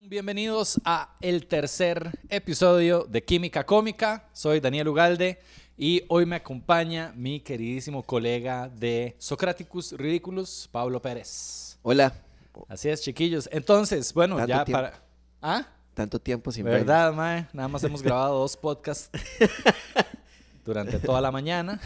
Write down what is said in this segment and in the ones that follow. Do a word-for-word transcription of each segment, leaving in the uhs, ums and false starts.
Bienvenidos a el tercer episodio de Química Cómica. Soy Daniel Ugalde y hoy me acompaña mi queridísimo colega de Socraticus Ridiculus, Pablo Pérez. Hola. Así es, chiquillos. Entonces, bueno, Tanto ya tiempo. para... ¿Ah? Tanto tiempo sin ¿Verdad, mae? Nada más hemos grabado dos podcasts durante toda la mañana.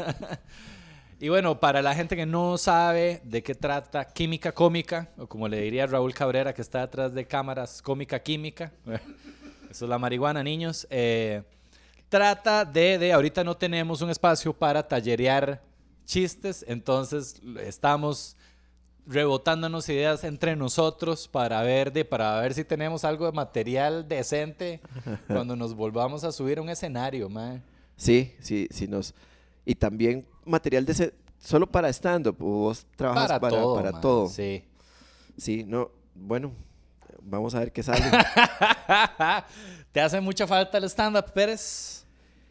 Y bueno, para la gente que no sabe de qué trata Química Cómica, o como le diría Raúl Cabrera, que está detrás de cámaras, Cómica Química, eso es la marihuana, niños, eh, trata de, de, ahorita no tenemos un espacio para tallerear chistes, entonces estamos rebotándonos ideas entre nosotros para ver, de, para ver si tenemos algo de material decente cuando nos volvamos a subir a un escenario, man. Sí, sí, sí nos... Y también material de ese, solo para stand-up, vos trabajas Para, para, todo, para man, todo. sí. Sí, no, bueno, vamos a ver qué sale. ¿Te hace mucha falta el stand-up, Pérez?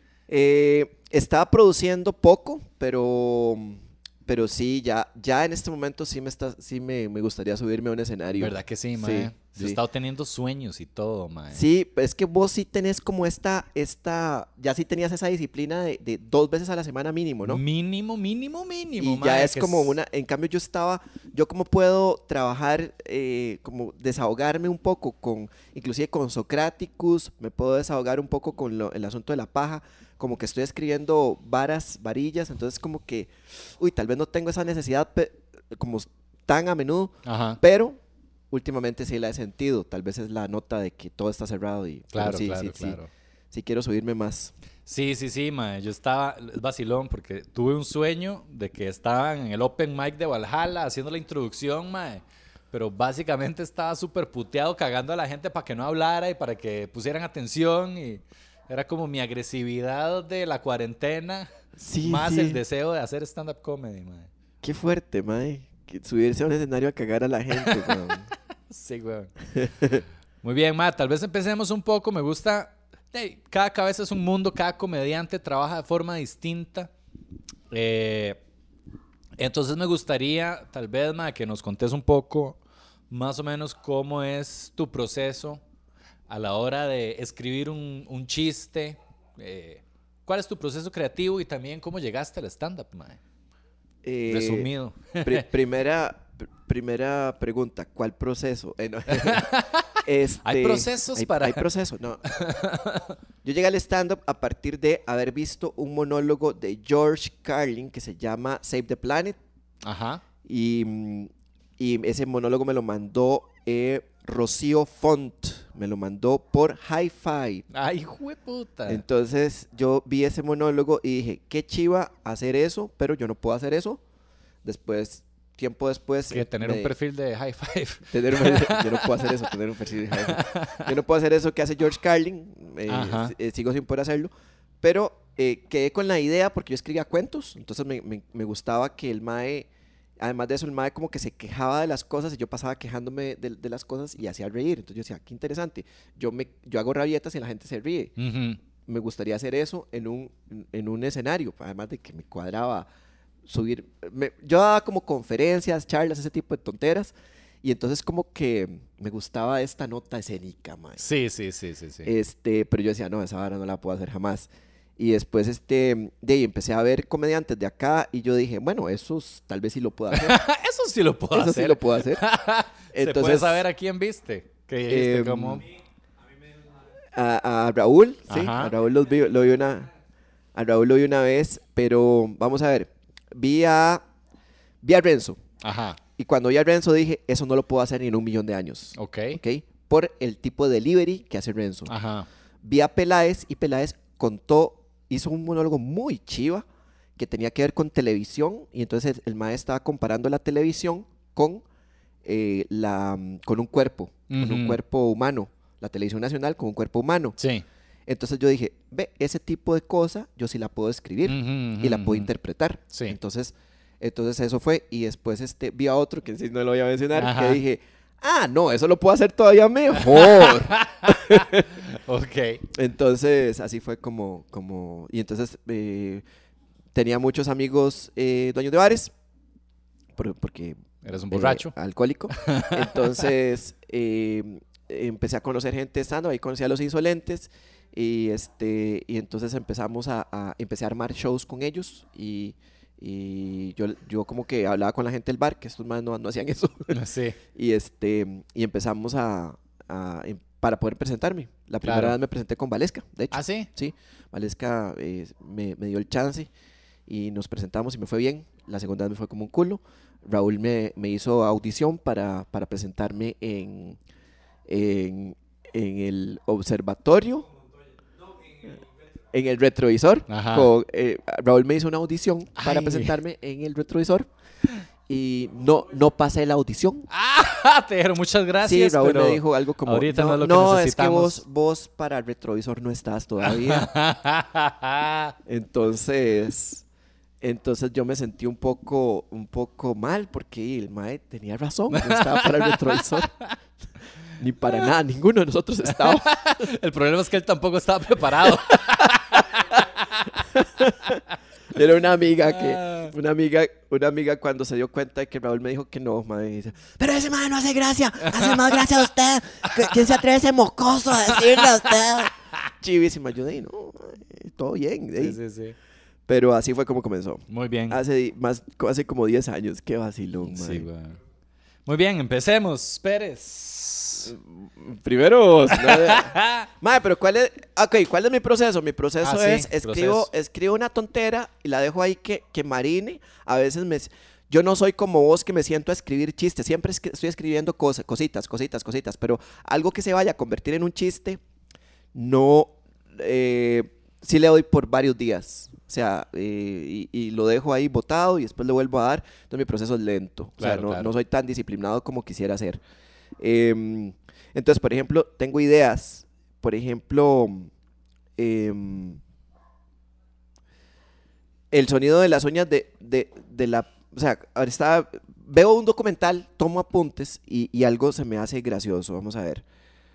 eh, estaba produciendo poco, pero, pero sí, ya, ya en este momento sí me está, sí me, me gustaría subirme a un escenario. ¿Verdad que sí, man? Sí, Yo he sí. estado teniendo sueños y todo, man. Sí, es que vos sí tenés como esta, esta, ya sí tenías esa disciplina de, de dos veces a la semana mínimo, ¿no? Mínimo, mínimo, mínimo, Y man, ya es que como una, en cambio yo estaba, yo como puedo trabajar, eh, como desahogarme un poco con, inclusive con Socraticus, me puedo desahogar un poco con lo, el asunto de la paja, como que estoy escribiendo varas, varillas, entonces como que, uy, tal vez no tengo esa necesidad pe- como tan a menudo, Ajá. pero últimamente sí la he sentido, tal vez es la nota de que todo está cerrado y pero Claro, sí, claro, sí, claro. sí, sí quiero subirme más. Sí, sí, sí, mae. Yo estaba, es vacilón, porque tuve un sueño de que estaban en el Open Mic de Valhalla haciendo la introducción, mae. Pero básicamente estaba súper puteado, cagando a la gente para que no hablara y para que pusieran atención. Y era como mi agresividad de la cuarentena, Sí, más sí. el deseo de hacer stand-up comedy, mae. Qué fuerte, mae, que subirse a un escenario a cagar a la gente, weón. Sí, güey. Muy bien, mae. Tal vez empecemos un poco. Me gusta... Hey, cada cabeza es un mundo, cada comediante trabaja de forma distinta. Eh, entonces me gustaría, tal vez, ma, que nos contes un poco, más o menos, cómo es tu proceso a la hora de escribir un, un chiste. Eh, ¿Cuál es tu proceso creativo y también cómo llegaste al stand-up, ma? Eh, Resumido. pri- primera, pr- primera pregunta, ¿cuál proceso? Eh, no. Este, ¿Hay procesos hay, para...? Hay proceso, no. Yo llegué al stand-up a partir de haber visto un monólogo de George Carlin que se llama Save the Planet. Ajá. Y, mm, y ese monólogo me lo mandó eh, Rocío Font, me lo mandó por Hi-Fi. Ay, jueputa. Entonces yo vi ese monólogo y dije, qué chiva hacer eso, pero yo no puedo hacer eso. Después, tiempo después... Que tener me- un perfil de high five. tener un- yo no puedo hacer eso, tener un perfil de Hi-Fi. Yo no puedo hacer eso que hace George Carlin, eh, Ajá. eh, sigo sin poder hacerlo, pero eh, quedé con la idea porque yo escribía cuentos, entonces me, me- me gustaba que el mae, además de eso, el mae como que se quejaba de las cosas y yo pasaba quejándome de, de las cosas y hacía reír, entonces yo decía, qué interesante, yo, me, yo hago rabietas y la gente se ríe, Ujú. me gustaría hacer eso en un, en un escenario, además de que me cuadraba subir, me- yo daba como conferencias, charlas, ese tipo de tonteras, y entonces como que me gustaba esta nota escénica, mae. Sí, sí, sí, sí, sí. Este, pero yo decía, no, esa vara no la puedo hacer jamás. Y después, este, de ahí empecé a ver comediantes de acá y yo dije, bueno, esos tal vez sí lo puedo hacer. Eso sí lo puedo Eso hacer. sí lo puedo hacer. ¿Se puede Entonces, saber a quién viste? Que dijiste em, como... a, a Raúl, sí, Ajá. a Raúl los vi- lo vi una, a Raúl lo vi una vez, pero vamos a ver, vi a, vi a Renzo. Ajá, Y cuando vi a Renzo dije, eso no lo puedo hacer ni en un millón de años. ok. ¿Ok? Por el tipo de delivery que hace Renzo. Ajá. Vi a Peláez y Peláez contó, hizo un monólogo muy chiva que tenía que ver con televisión y entonces el, el maestro estaba comparando la televisión con, eh, la, con un cuerpo, con un Ujú. cuerpo humano, la televisión nacional con un cuerpo humano. Sí. Entonces yo dije, ve, ese tipo de cosa yo sí la puedo escribir Ujú, y la ujú, puedo ujú. interpretar. Sí. Entonces, entonces eso fue y después este, vi a otro que sí no lo voy a mencionar, Ajá. que dije, ah, no, eso lo puedo hacer todavía mejor. Ok. Entonces, así fue como, como y entonces eh, tenía muchos amigos eh, dueños de bares, por- porque Eres un eh, borracho. alcohólico. Entonces, eh, empecé a conocer gente estando, ahí conocí a Los Insolentes y, este, y entonces empezamos a, a, empecé a armar shows con ellos y, y yo, yo como que hablaba con la gente del bar, que estos más no, no hacían eso. Sí. y, este, y empezamos a, a, para poder presentarme. La primera Claro. vez me presenté con Valesca, de hecho. ¿Ah, sí? Sí, Valesca eh, me, me dio el chance y nos presentamos y me fue bien. La segunda vez me fue como un culo. Raúl me, me hizo audición para, para presentarme en, en, en el observatorio, en el retrovisor. Con, eh, Raúl me hizo una audición para Ay. presentarme en el retrovisor y no, no pasé la audición. Ah, te dijeron muchas gracias. Sí, Raúl pero me dijo algo como, ahorita no, no, es lo que no, es que necesitamos. vos, vos para el retrovisor no estás todavía. Entonces, entonces yo me sentí un poco, un poco mal porque el mae tenía razón, no estaba para el retrovisor. Ni para nada, ninguno de nosotros estaba. El problema es que él tampoco estaba preparado. Era una amiga que, una amiga, una amiga cuando se dio cuenta de que Raúl me dijo que no, mae, dice, pero ese mae no hace gracia, hace más gracia a usted. ¿Quién se atreve ese mocoso a decirle a usted? Chivísima, yo dije, no, mae, todo bien. Sí, sí, sí. Pero así fue como comenzó. Muy bien. Hace, más, hace como diez años, qué vacilón, mae. Sí, güey. Muy bien, empecemos, Pérez. Primero, no, mae, pero ¿cuál es? Ok, ¿cuál es mi proceso? Mi proceso Ah, sí, es, escribo, proceso. escribo una tontera y la dejo ahí que, que marine. A veces me... Yo no soy como vos que me siento a escribir chistes. Siempre es que estoy escribiendo cosas, cositas, cositas, cositas. Pero algo que se vaya a convertir en un chiste, no... Eh, sí le doy por varios días. O sea, eh, y, y lo dejo ahí botado y después le vuelvo a dar. Entonces mi proceso es lento. O sea, Claro, no, claro. no soy tan disciplinado como quisiera ser. Eh, entonces, por ejemplo, tengo ideas. Por ejemplo, eh, el sonido de las uñas de, de, de la... O sea, ahora está, veo un documental, tomo apuntes y, y algo se me hace gracioso. Vamos a ver.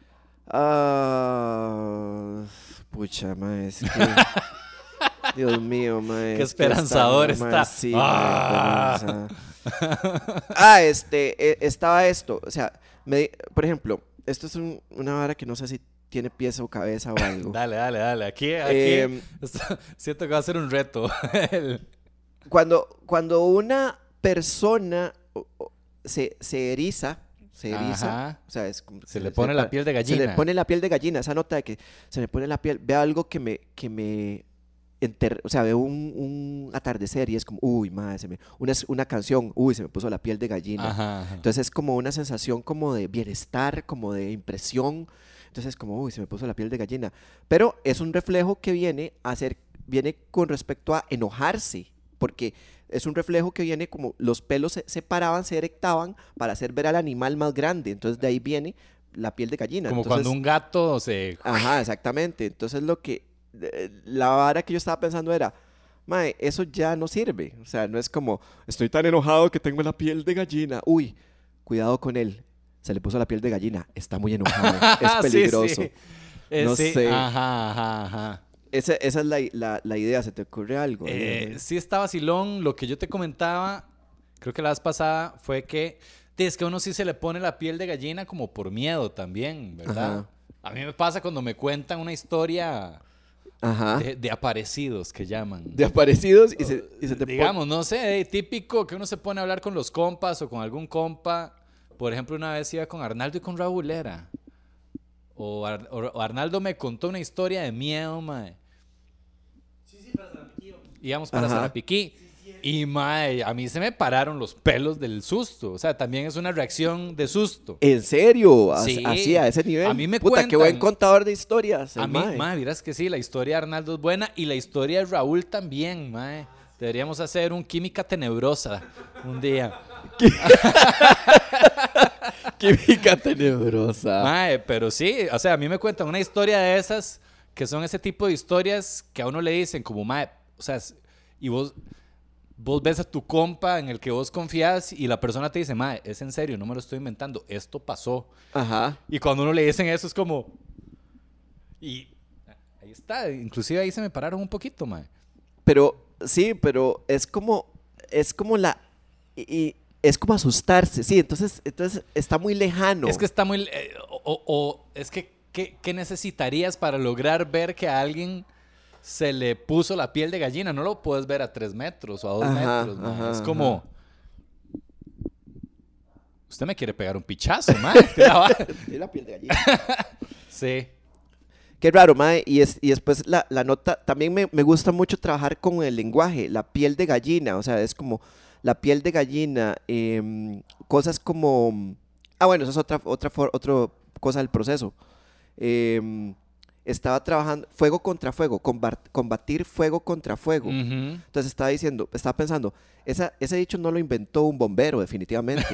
Ah, pucha, ma, es que... Dios mío, ma. Qué es que esperanzador esta, ma, está. sí, Ah. ma, esperanza. Ah, este, eh, estaba esto. O sea, me, por ejemplo, esto es un- una vara que no sé si tiene pies o cabeza o algo. Dale, dale, dale. Aquí, aquí Eh, está- siento que va a ser un reto. El- Cuando, cuando una persona o- o, se, se eriza, se eriza, Ajá. o sea, es como- Se le pone la piel de Se gallina. le pone la piel de gallina, esa nota de que se me pone la piel, veo algo que me, que me enter- o sea, veo un, un atardecer y es como, uy, madre, se me, una, una canción, uy, se me puso la piel de gallina. Ajá, ajá. Entonces es como una sensación como de bienestar, como de impresión. Entonces es como, uy, se me puso la piel de gallina. Pero es un reflejo que viene a ser, viene con respecto a enojarse, porque es un reflejo que viene como los pelos se separaban, se erectaban para hacer ver al animal más grande. Entonces de ahí viene la piel de gallina. Como Entonces, cuando un gato se... ajá, exactamente. Entonces lo que, eh, la vara que yo estaba pensando era, mae, eso ya no sirve. O sea, no es como, estoy tan enojado que tengo la piel de gallina. Uy, cuidado con él. Se le puso la piel de gallina. Está muy enojado. Es Sí, peligroso. sí. Eh, No sí. sé. Ajá, ajá, ajá. Esa, esa es la, la, la idea. ¿Se te ocurre algo? Eh, sí está vacilón. Lo que yo te comentaba, creo que la vez pasada, fue que sí, es que a uno sí se le pone la piel de gallina como por miedo también, ¿verdad? Ajá. A mí me pasa cuando me cuentan una historia Ajá. de, de aparecidos que llaman. De aparecidos y se, y se te pone- Digamos, no sé, eh, típico que uno se pone a hablar con los compas o con algún compa. Por ejemplo, una vez iba con Arnaldo y con Raúl era. O, Ar- o- o Arnaldo me contó una historia de miedo, mae. Íbamos para Ajá. Zarapiquí. Y, mae, a mí se me pararon los pelos del susto. O sea, también es una reacción de susto. ¿En serio? As- Sí. Así, a ese nivel. A mí me Puta, qué cuentan- buen contador de historias. A el mí, mae. mae, miras que sí, la historia de Arnaldo es buena y la historia de Raúl también, mae. Deberíamos hacer un Química Tenebrosa un día. Química tenebrosa. Mae, pero sí, o sea, a mí me cuentan una historia de esas que son ese tipo de historias que a uno le dicen como, mae, o sea, s- y vos, vos ves a tu compa en el que vos confías y la persona te dice, mae, es en serio, no me lo estoy inventando, esto pasó. Ajá. Y cuando uno le dicen eso es como... Y ahí está, inclusive ahí se me pararon un poquito, mae. Pero, sí, pero es como, es como la, y, y es como asustarse, sí, entonces, entonces está muy lejano. Es que está muy... eh, o, o- o es que, ¿qué, qué necesitarías para lograr ver que a alguien se le puso la piel de gallina? No lo puedes ver a tres metros o a dos Ajá, metros, mae. ajá, Es como... ajá. Usted me quiere pegar un pichazo, mae. Tiene la piel de gallina. Sí. Qué raro, mae. Y, es, y después la, la nota, también me, me gusta mucho trabajar con el lenguaje, la piel de gallina, o sea, es como la piel de gallina, em, cosas como... Ah, bueno, esa es otra, otra, for- otra cosa del proceso. Em, estaba trabajando, fuego contra fuego, combat- combatir fuego contra fuego. Ujú. Entonces estaba diciendo, estaba pensando, esa, ese dicho no lo inventó un bombero, definitivamente.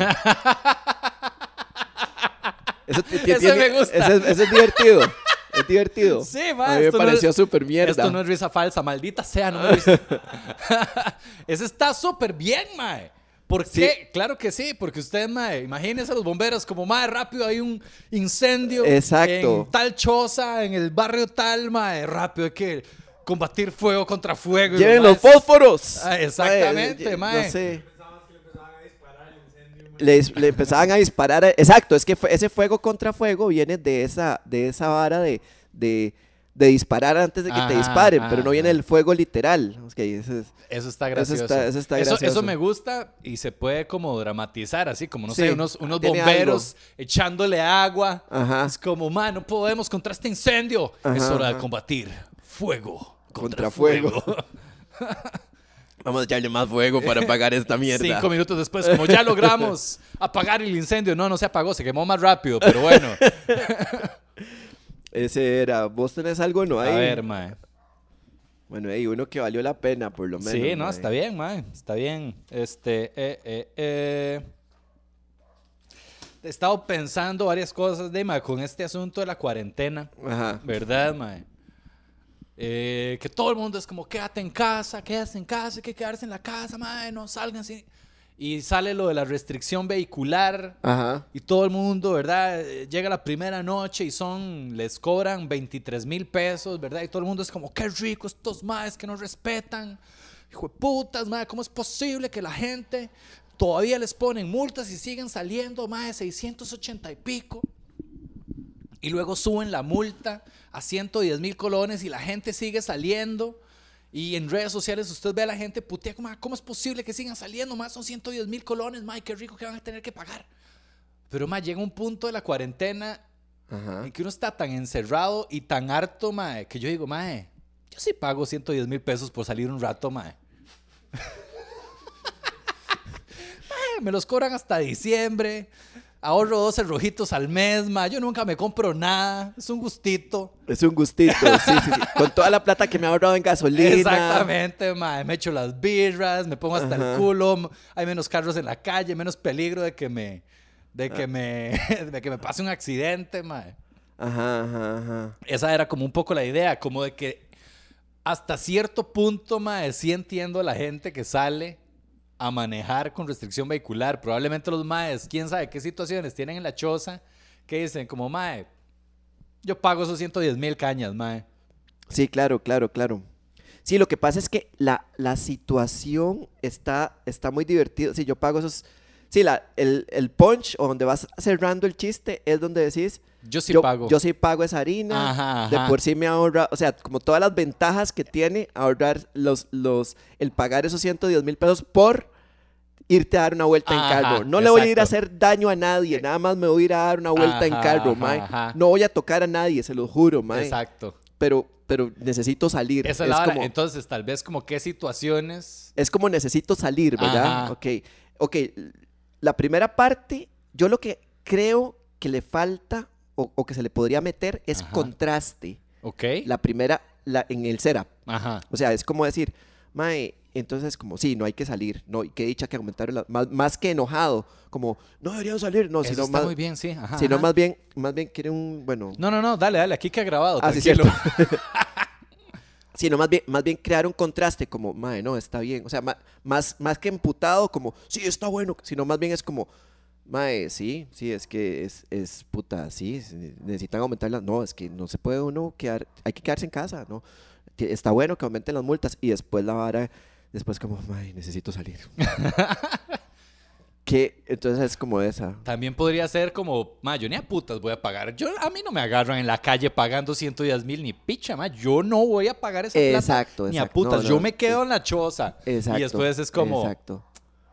Eso, ti- ti- Ese tiene- me gusta. ese es- ese es divertido. Es divertido. Sí, A mae. mí me esto no pareció es- súper mierda. Esto no es risa falsa, maldita sea, no me risa. Ese está súper bien, mae. ¿Por Sí. qué? Claro que sí, porque ustedes, mae, imagínense a los bomberos como, mae, rápido hay un incendio Exacto. en tal choza, en el barrio tal, mae, rápido hay que combatir fuego contra fuego. y ¡Lleven los los maes- fósforos! Ah, exactamente, Mae, mae. No sé. Le, dis- le empezaban a disparar. a- Exacto, es que fue- ese fuego contra fuego viene de esa, de esa vara de, de, de disparar antes de que te Ajá, disparen, pero no ajá. viene del fuego literal. Ok, ese es- Eso está Eso gracioso. está- eso está Eso, gracioso. eso me gusta y se puede como dramatizar, así como, no Sí, sé, unos, unos tiene bomberos echándole agua. Ajá. Es como, man, no podemos contra este incendio. Ajá, es hora de ajá. combatir fuego contra, Contra fuego. fuego. Vamos a echarle más fuego para apagar esta mierda. Cinco minutos después, como ya logramos apagar el incendio. No, no se apagó, se quemó más rápido, pero bueno. Ese era. ¿Vos tenés algo no A ahí? ver, mae. Bueno, hay uno que valió la pena, por lo menos. Sí, no, mae. está bien, mae. Está bien. Este, eh, eh, eh. He estado pensando varias cosas de, mae, con este asunto de la cuarentena. Ajá. ¿Verdad, mae? Eh, que todo el mundo es como, quédate en casa, quédate en casa, hay que quedarse en la casa, mae, no salgan así. Y sale lo de la restricción vehicular Ajá. y todo el mundo, ¿verdad? Eh, Llega la primera noche y son, les cobran veintitrés mil pesos, ¿verdad? Y todo el mundo es como, qué rico estos maes que nos respetan. Hijo de putas, mae, ¿cómo es posible que la gente todavía les ponen multas y siguen saliendo, mae, seiscientos ochenta y pico? Y luego suben la multa a ciento diez mil colones y la gente sigue saliendo. Y en redes sociales usted ve a la gente putea como, "Ah, ¿cómo es posible que sigan saliendo? Más son ciento diez mil colones, mae, qué rico que van a tener que pagar". Pero mae, llega un punto de la cuarentena Ajá. en que uno está tan encerrado y tan harto, mae, que yo digo, mae, yo sí pago ciento diez mil pesos por salir un rato, mae. Mae, me los cobran hasta diciembre. Ahorro doce rojitos al mes, ma. Yo nunca me compro nada. Es un gustito. Es un gustito, sí, sí, sí. Con toda la plata que me ha ahorrado en gasolina. Exactamente, ma. Me echo las birras, me pongo hasta Ajá. el culo. Hay menos carros en la calle, menos peligro de que me, de que me, de que me pase un accidente, ma. Ajá, ajá, ajá. Esa era como un poco la idea, como de que hasta cierto punto, ma, sí entiendo a la gente que sale a manejar con restricción vehicular. Probablemente los maes, quién sabe qué situaciones tienen en la choza, que dicen como, mae, yo pago esos ciento diez mil cañas, mae. Sí, claro, claro, claro. Sí, lo que pasa es que la, la situación está, está muy divertida. Sí, yo pago esos... Sí, la, el, el punch o donde vas cerrando el chiste es donde decís... Yo sí yo, pago. Yo sí pago esa harina. Ajá, De ajá. por sí me ahorra... O sea, como todas las ventajas que tiene ahorrar los, los, el pagar esos ciento diez mil pesos por irte a dar una vuelta Ajá, en carro. No le voy a ir a exacto. hacer daño a nadie. Nada más me voy a ir a dar una vuelta en Ajá, carro, ajá, mae. ajá. No voy a tocar a nadie, se lo juro, mae. Exacto. Pero, pero necesito salir. Esa es la vara. Entonces, tal vez como qué situaciones... Es como necesito salir, ¿verdad? Ajá. Ok, ok. La primera parte, yo lo que creo que le falta o, o que se le podría meter es Ajá. contraste. Ok. La primera, la, en el setup. Ajá. O sea, es como decir, mae, entonces como, sí, no hay que salir. No, y qué dicha que aumentaron las... Más, más que enojado, como, no deberían salir. No, Eso sino está más, muy bien, sí. Ajá, sino ajá. más bien, más bien quiere un, bueno... No, no, no, dale, dale, aquí que ha grabado, Ah, sí, tranquilo. cierto. Sino más bien, más bien crear un contraste como, mae, no, está bien. O sea, ma- más, más que emputado como, sí, está bueno. Sino más bien es como, mae, sí, sí, es que es, es puta, sí, sí, necesitan aumentar las... No, es que no se puede uno quedar, hay que quedarse en casa, ¿no? Ti- Está bueno que aumenten las multas y después la vara, después como, mae, necesito salir. que entonces es como esa. También podría ser como, ma, yo ni a putas voy a pagar. Yo, a mí no me agarran en la calle pagando ciento diez mil ni picha, ma. Yo no voy a pagar esa plata Exacto, ni a exacto. putas. No, no, yo me quedo sí. en la choza. Exacto. Y después es como, Exacto.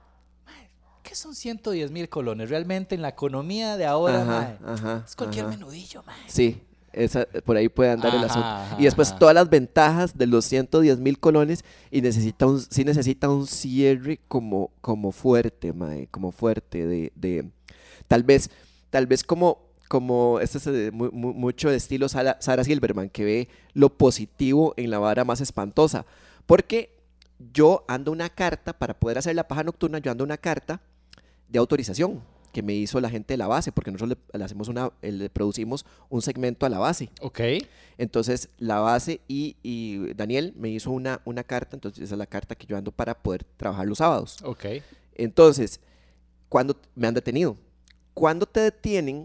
¿qué son ciento diez mil colones? Realmente en la economía de ahora, Ajá, ma, ajá, es cualquier ajá. menudillo, ma. Sí, esa, por ahí puede andar el Ajá, asunto. ajá, Y después ajá. todas las ventajas de los ciento diez mil colones y necesita un, sí necesita un cierre como, como fuerte, mae, como fuerte de, de tal vez, tal vez como, como este es eh, mu- mu- mucho de estilo Sara, Sarah Silverman, que ve lo positivo en la vara más espantosa. Porque yo ando una carta, para poder hacer la paja nocturna, yo ando una carta de autorización que me hizo la gente de la base, porque nosotros le, le hacemos una, eh, le producimos un segmento a la base. Ok. Entonces, la base y, y Daniel me hizo una, una carta, entonces esa es la carta que yo ando para poder trabajar los sábados. Ok. Entonces, cuando me han detenido, cuando te detienen,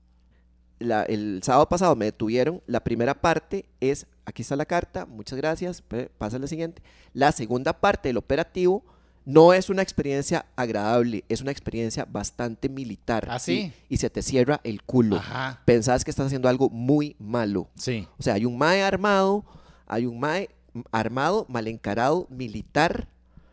la- el sábado pasado me detuvieron, la primera parte es, aquí está la carta, muchas gracias, pe- pasa a la siguiente. La segunda parte del operativo no es una experiencia agradable, es una experiencia bastante militar. ¿Ah, sí? Y, y se te cierra el culo. Ajá. Pensás que estás haciendo algo muy malo. Sí. O sea, hay un mae armado, hay un mae armado, mal encarado, militar,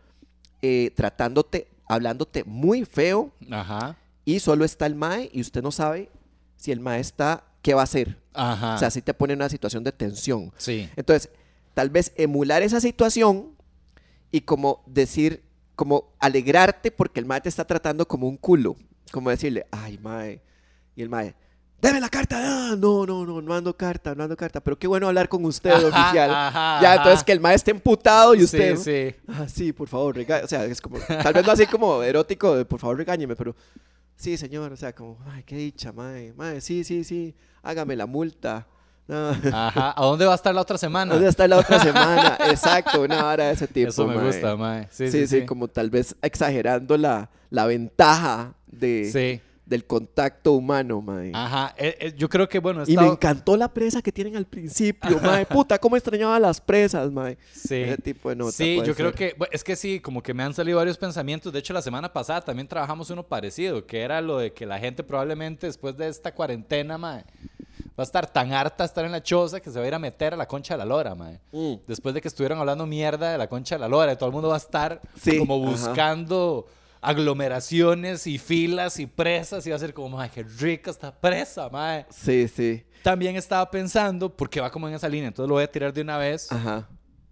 eh, tratándote, hablándote muy feo, Ajá. y solo está el mae y usted no sabe si el mae está, ¿qué va a hacer? Ajá. O sea, si te pone en una situación de tensión. Sí. Entonces, tal vez emular esa situación y como decir, como alegrarte porque el mae te está tratando como un culo. Como decirle, ay, mae. Y el mae, deme la carta. Ah, no, no, no, no ando carta, no ando carta. Pero qué bueno hablar con usted, Ajá, oficial. ajá, Ya, ajá. entonces que el mae esté emputado y usted, Sí, sí. ah, sí, por favor, regáñeme. O sea, es como, tal vez no así como erótico, de por favor, regáñeme, pero sí, señor, o sea, como, ay, qué dicha, mae, mae, sí, sí, sí, hágame la multa. No. Ajá. ¿A dónde va a estar la otra semana? ¿Dónde está la otra semana? Exacto, una vara de ese tipo. Eso me mae. gusta, mae. Sí, Sí, sí, sí, sí. como tal vez exagerando la, la ventaja de, Sí. del contacto humano, mae. Ajá. Eh, eh, yo creo que, bueno, he Y me estado- encantó la presa que tienen al principio, mae. Puta, cómo extrañaba las presas, mae. Sí. Ese tipo de nota. Sí, puede yo creo ser. que, bueno, es que sí, como que me han salido varios pensamientos. De hecho, la semana pasada también trabajamos uno parecido, que era lo de que la gente probablemente después de esta cuarentena, mae, va a estar tan harta de estar en la choza que se va a ir a meter a la concha de la lora, mae. Mm. Después de que estuvieron hablando mierda de la concha de la lora, y todo el mundo va a estar Sí, como ajá. buscando aglomeraciones y filas y presas y va a ser como, mae, qué rica esta presa, mae. Sí, sí. También estaba pensando, porque va como en esa línea, entonces lo voy a tirar de una vez. Ajá.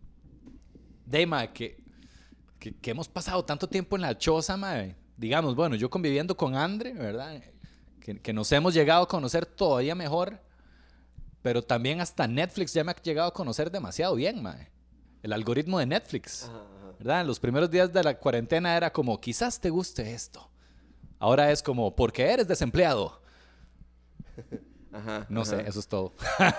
De, mae, que, que, que hemos pasado tanto tiempo en la choza, mae. Digamos, bueno, yo conviviendo con Andre, ¿verdad? Que, que nos hemos llegado a conocer todavía mejor, pero también hasta Netflix ya me ha llegado a conocer demasiado bien, mae. El algoritmo de Netflix, Ajá, ajá. ¿verdad? En los primeros días de la cuarentena era como, quizás te guste esto. Ahora es como, porque eres desempleado. Ajá, No ajá. sé, eso es todo.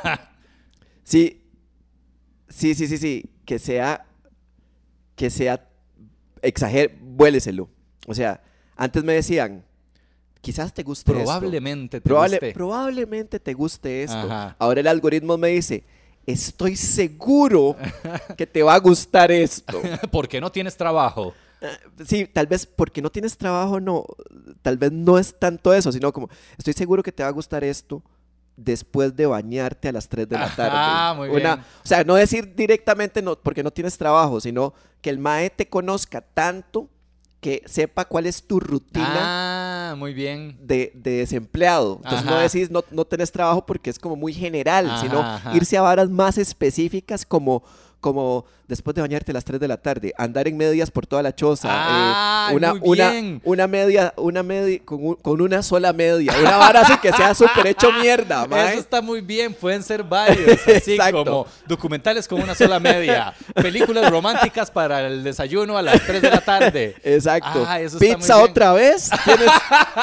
Sí, sí, sí, sí, sí. Que sea, que sea, exager, vuéleselo. O sea, antes me decían, quizás te guste esto. Probablemente te Probable- guste. Probablemente te guste esto. Ajá. Ahora el algoritmo me dice, estoy seguro que te va a gustar esto. ¿Por qué no tienes trabajo? Sí, tal vez porque no tienes trabajo, no, tal vez no es tanto eso, sino como, estoy seguro que te va a gustar esto después de bañarte a las tres de la tarde. Ah, muy Una- bien. O sea, no decir directamente no, porque no tienes trabajo, sino que el mae te conozca tanto que sepa cuál es tu rutina Ah, muy bien. de, de desempleado. Entonces no Ajá. decís no, no tenés trabajo porque es como muy general, Ajá, sino ajá. irse a varas más específicas como, como después de bañarte a las tres de la tarde, andar en medias por toda la choza, Ah, eh, una, muy una, bien. una media, una media, con, un- con una sola media, una vara así que sea súper hecho mierda, mae. Eso está muy bien, pueden ser varios, así Exacto. como documentales con una sola media, películas románticas para el desayuno a las tres de la tarde. Exacto. Ah, eso está muy Pizza bien. otra vez. Tienes,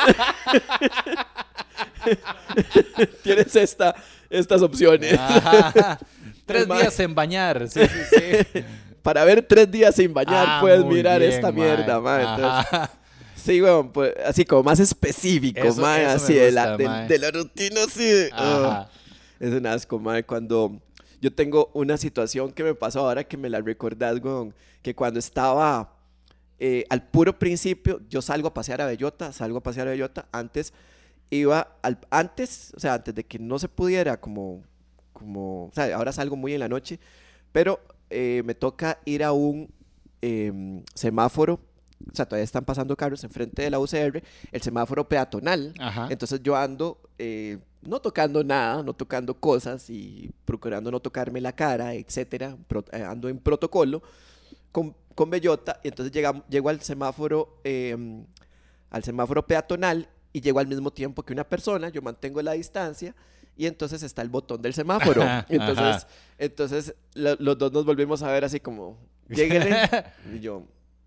tienes esta, estas opciones. Ajá. Tres El ma- días en bañar, sí, sí, sí. Para ver tres días sin bañar, Ah, puedes muy mirar bien, esta mae. mierda, mae. Entonces, Ajá. sí, weón, pues, así como más específico, Eso- mae, eso me así de, la, gusta, de- mae. de la rutina, así de, Ajá. ah. Es un asco, mae, cuando yo tengo una situación que me pasó ahora que me la recordás, weón, que cuando estaba eh, al puro principio, yo salgo a pasear a Bellota, salgo a pasear a Bellota. Antes iba, al, antes, o sea, antes de que no se pudiera como, como, o sea, ahora salgo muy en la noche, pero eh, me toca ir a un eh, semáforo. O sea, todavía están pasando carros enfrente de la U C R, el semáforo peatonal. Ajá. Entonces yo ando eh, no tocando nada, no tocando cosas y procurando no tocarme la cara, etcétera. Pro, eh, ando en protocolo con, con Bellota. Y entonces llegamos, llego al semáforo, eh, al semáforo peatonal y llego al mismo tiempo que una persona. Yo mantengo la distancia y entonces está el botón del semáforo. Entonces, Ajá. entonces lo, los dos nos volvimos a ver así como, lléguenle. Y yo...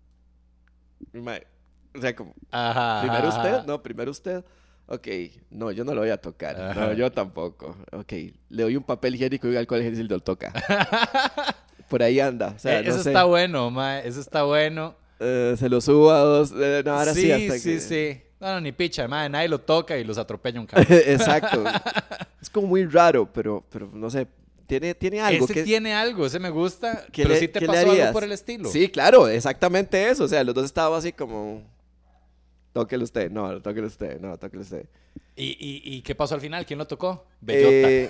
Mae, o sea, como, Ajá. ¿primero ajá. usted? No, primero usted. Ok, no, yo no lo voy a tocar. Ajá. No, yo tampoco. Ok, le doy un papel higiénico y alcohol gel y lo toca. Por ahí anda. O sea, Eh, no eso sé. está bueno, mae. Eso está bueno. Eh, se lo subo a dos. Eh, no, ahora sí, sí, hasta sí, que... sí. No, no, ni picha, mae. Nadie lo toca y los atropella un carro. Exacto. Es como muy raro, pero, pero no sé. Tiene, tiene algo Ese que... tiene algo, ese me gusta. ¿Qué Pero le- sí te qué le pasó algo harías? por el estilo. Sí, claro, exactamente eso. O sea, los dos estábamos así como... Tóquelo usted, no, tóquelo usted, no, tóquelo usted. ¿Y, y, y qué pasó al final? ¿Quién lo tocó? Bellota. Eh,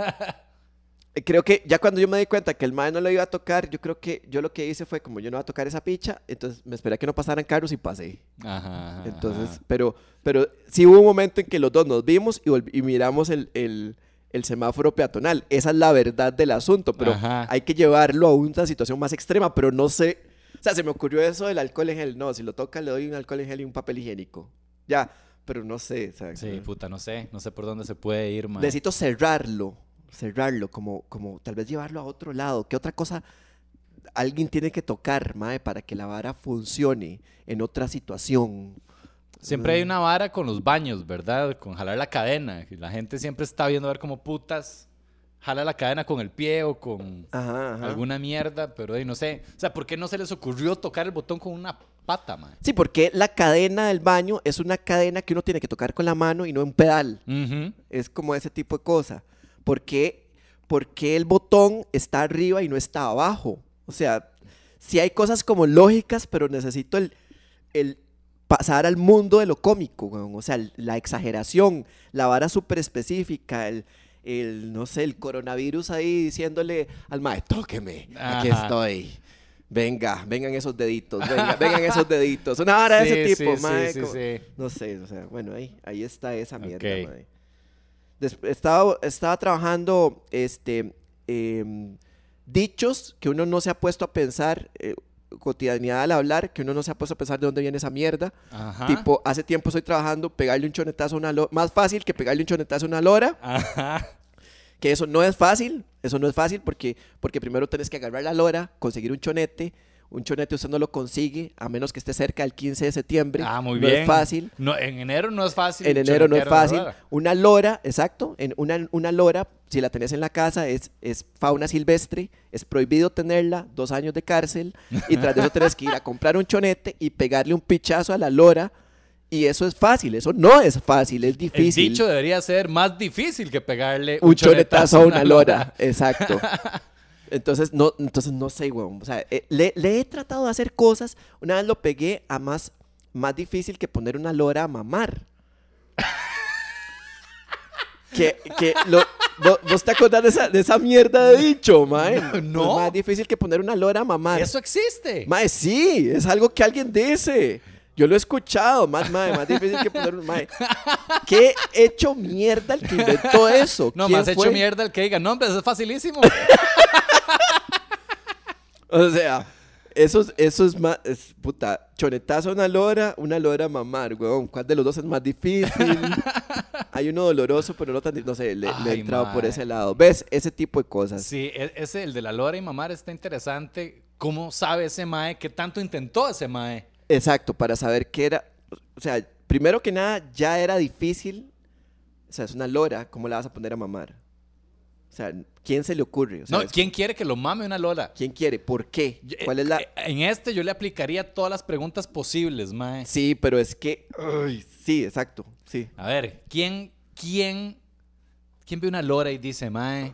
creo que ya cuando yo me di cuenta que el mae no lo iba a tocar, yo creo que yo lo que hice fue como yo no iba a tocar esa picha, entonces me esperé a que no pasaran carros y pasé. Ajá, ajá, Entonces, ajá. pero, pero sí hubo un momento en que los dos nos vimos y, volv- y miramos el, el, el semáforo peatonal. Esa es la verdad del asunto, pero Ajá. hay que llevarlo a una situación más extrema, pero no sé. O sea, se me ocurrió eso del alcohol en gel. No, si lo toca le doy un alcohol en gel y un papel higiénico. Ya, pero no sé. O sea, Sí, puta, no sé. No sé por dónde se puede ir, mae. necesito cerrarlo, cerrarlo, como, como tal vez llevarlo a otro lado. ¿Qué otra cosa alguien tiene que tocar, mae, para que la vara funcione en otra situación? Siempre hay una vara con los baños, ¿verdad? Con jalar la cadena. Y la gente siempre está viendo a ver cómo putas jala la cadena con el pie o con Ajá, ajá. alguna mierda, pero ahí no sé. O sea, ¿por qué no se les ocurrió tocar el botón con una pata, man? Sí, porque la cadena del baño es una cadena que uno tiene que tocar con la mano y no un pedal. Ujú. Es como ese tipo de cosa. ¿Por qué, por qué el botón está arriba y no está abajo? O sea, sí hay cosas como lógicas, pero necesito el, el pasar al mundo de lo cómico, weón. O sea, el- la exageración, la vara súper específica, el, el, no sé, el coronavirus ahí diciéndole al mae, tóqueme, aquí Ajá. estoy. Venga, vengan esos deditos, venga, vengan esos deditos. Una vara de Sí, ese tipo, sí, mae. sí, sí, como- sí. No sé, o sea, bueno, ahí, ahí está esa mierda, Ok. mae. Des- estaba, estaba trabajando este, em, dichos que uno no se ha puesto a pensar, eh, cotidianidad al hablar, que uno no se ha puesto a pensar de dónde viene esa mierda. Ajá. Tipo, hace tiempo estoy trabajando, pegarle un chonetazo a una lora, más fácil que pegarle un chonetazo a una lora, Ajá. que eso no es fácil, eso no es fácil porque, porque primero tenés que agarrar la lora, conseguir un chonete, un chonete usted no lo consigue a menos que esté cerca del quince de septiembre, Ah, muy no bien. es fácil. No, en enero no es fácil. En enero no es chonetear una fácil. lora. Una lora, exacto. En una, una lora, si la tenés en la casa, es, es fauna silvestre. Es prohibido tenerla, dos años de cárcel. Y tras de eso tenés que ir a comprar un chonete y pegarle un pichazo a la lora. Y eso es fácil. Eso no es fácil, es El difícil. dicho debería ser más difícil que pegarle un chonetazo a una lora. Exacto. Entonces no, entonces no sé, weón. O sea, eh, le, le he tratado de hacer cosas. Una vez lo pegué a más, más difícil que poner una lora a mamar. que, que lo, ¿vo- ¿Vos te acordás de esa, de esa mierda de dicho, mae? No, no. Es más difícil que poner una lora a mamar. Eso existe. Mae, sí, es algo que alguien dice. Yo lo he escuchado, más, mae, más difícil que poner un mae. ¿Qué hecho mierda el que inventó eso? No, ¿Quién más hecho fue? mierda el que diga, no, hombre, eso es facilísimo. O sea, eso, es- eso es más, es, puta, chonetazo a una lora, una lora a mamar, weón. ¿Cuál de los dos es más difícil? Hay uno doloroso, pero no tan, di- no sé, le, le he Ay, entrado por mae. ese lado. ¿Ves? Ese tipo de cosas. Sí, e- ese, el de la lora y mamar está interesante. ¿Cómo sabe ese mae? ¿Qué tanto intentó ese mae? Exacto, para saber qué era, o sea, primero que nada, ya era difícil, o sea, es una lora, ¿cómo la vas a poner a mamar? O sea, ¿quién se le ocurre? O sea, No, es- ¿quién quiere que lo mame una lora? ¿Quién quiere? ¿Por qué? Yo- ¿Cuál es la...? eh, En este yo le aplicaría todas las preguntas posibles, mae. Sí, pero es que... Ay, sí, exacto, sí. A ver, ¿quién, quién, quién ve una lora y dice, mae,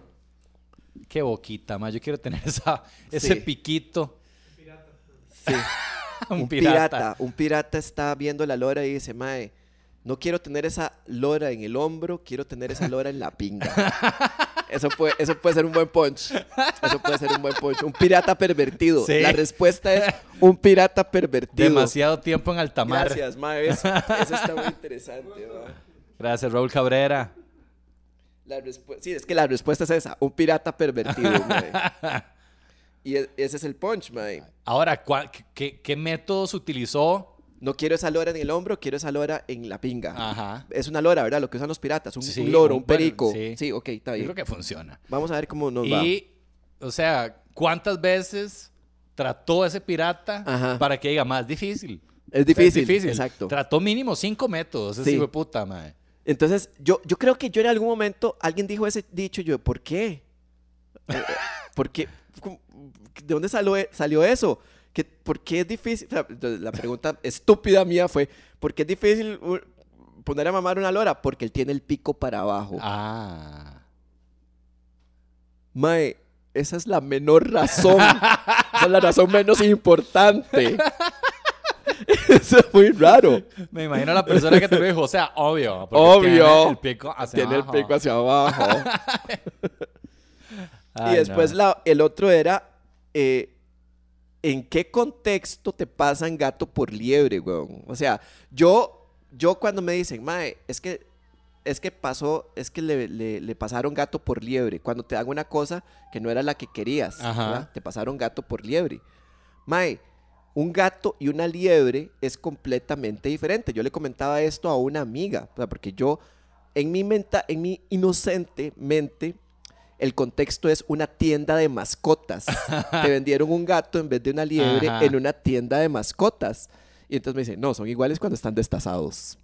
qué boquita, mae, yo quiero tener esa, ese Sí. piquito? Sí. un, un pirata. pirata. Un pirata está viendo la lora y dice, mae, no quiero tener esa lora en el hombro, quiero tener esa lora en la pinga. Eso puede, eso puede ser un buen punch. Eso puede ser un buen punch. Un pirata pervertido. Sí. La respuesta es un pirata pervertido. Demasiado tiempo en alta mar. Gracias, mae. Eso, eso está muy interesante, mae. Gracias, Raúl Cabrera. La respu- sí, es que la respuesta es esa. Un pirata pervertido, mae. Y e- ese es el punch, mae. Ahora, ¿cuál- qué, ¿qué métodos utilizó? No quiero esa lora en el hombro, quiero esa lora en la pinga. Ajá. Es una lora, ¿verdad? Lo que usan los piratas. Un, Sí, un loro, un- un perico. bueno, sí. sí. ok, está Yo bien. creo que funciona. Vamos a ver cómo nos va. Y, o sea, ¿cuántas veces trató ese pirata Ajá. para que diga más difícil? Es difícil, exacto. Trató mínimo cinco métodos, ese Sí. hijo de puta, mae. Entonces, yo, yo creo que yo en algún momento, alguien dijo ese dicho, yo, ¿por qué? Eh, eh, ¿Por qué? ¿Cómo- ¿De dónde salió, e- salió eso? ¿Qué, ¿Por qué es difícil? O sea, entonces, la pregunta estúpida mía fue, ¿por qué es difícil uh, poner a mamar una lora? Porque él tiene el pico para abajo. Ah. Mae, esa es la menor razón. Esa es la razón menos importante. Eso es muy raro. Me imagino a la persona que te lo dijo, o sea, obvio. porque Obvio. Tiene el pico hacia Tiene abajo. el pico hacia abajo. Ay, Y después no. la, el otro era, eh, ¿en qué contexto te pasan gato por liebre, weón? O sea, yo, yo cuando me dicen, mae, es que, es que pasó, es que le, le- le pasaron gato por liebre. Cuando te dan una cosa que no era la que querías, Ajá. ¿verdad? Te pasaron gato por liebre. Mae, un gato y una liebre es completamente diferente. Yo le comentaba esto a una amiga, o sea, porque yo, en mi, menta, en mi inocente mente, el contexto es una tienda de mascotas. Te vendieron un gato en vez de una liebre Ajá. en una tienda de mascotas. Y entonces me dice, no, son iguales cuando están destazados.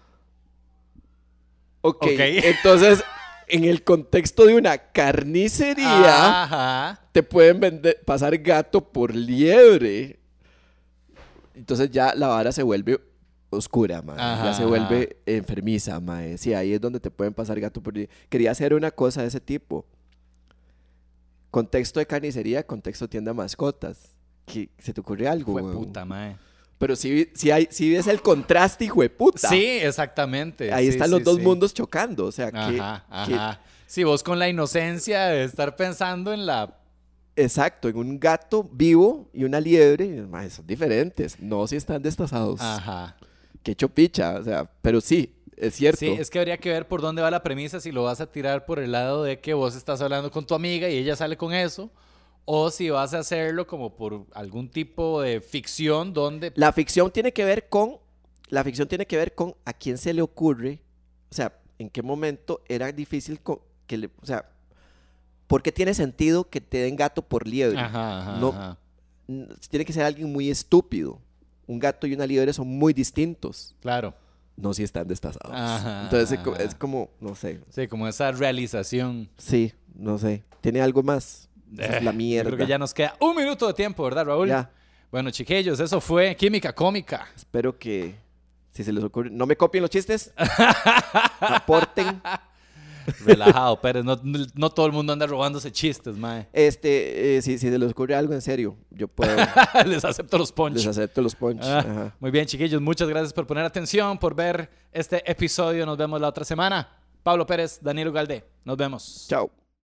Ok, Ok. entonces, en el contexto de una carnicería, Ajá. te pueden vender, pasar gato por liebre. Entonces ya la vara se vuelve oscura, mae. Ajá, Ya se vuelve enfermiza, mae. Sí, ahí es donde te pueden pasar gato por liebre. Quería hacer una cosa de ese tipo. Contexto de carnicería, contexto tienda de mascotas. ¿Qué- ¿Se te ocurre algo, Fue weón? puta, mae. Pero si, si, hay, si ves el contraste, hijo de puta. Sí, exactamente. Ahí Sí, están sí, los dos sí. mundos chocando. O sea, que, Ajá, que- ajá. Sí, vos con la inocencia de estar pensando en la... exacto, en un gato vivo y una liebre, mae, son diferentes. No si están destazados. Ajá. Qué chopicha, o sea, pero sí, es cierto. Sí, es que habría que ver por dónde va la premisa, si lo vas a tirar por el lado de que vos estás hablando con tu amiga y ella sale con eso, o si vas a hacerlo como por algún tipo de ficción donde... La ficción tiene que ver con, la ficción tiene que ver con a quién se le ocurre, o sea, en qué momento era difícil co- que le, o sea, ¿por qué tiene sentido que te den gato por liebre? Ajá, ajá, No, ajá. N- Tiene que ser alguien muy estúpido. Un gato y una liebre son muy distintos. Claro. No si están destazados. Ajá, Entonces es co- ajá. es como, no sé. Sí, como esa realización. Sí, no sé. ¿Tiene algo más? Esa es la Eh, mierda. Yo creo que ya nos queda un minuto de tiempo, ¿verdad, Raúl? Ya. Bueno, chiquillos, eso fue Química Cómica. Espero que, si se les ocurre, no me copien los chistes. Aporten. Relajado, Pérez. No, no todo el mundo anda robándose chistes, mae. Este, eh, si, si se les ocurre algo en serio, yo puedo, Les acepto los punch. les acepto los punch. Ah, Ajá. muy bien, chiquillos. Muchas gracias por poner atención, por ver este episodio. Nos vemos la otra semana. Pablo Pérez, Danilo Galdé. Nos vemos. Chao.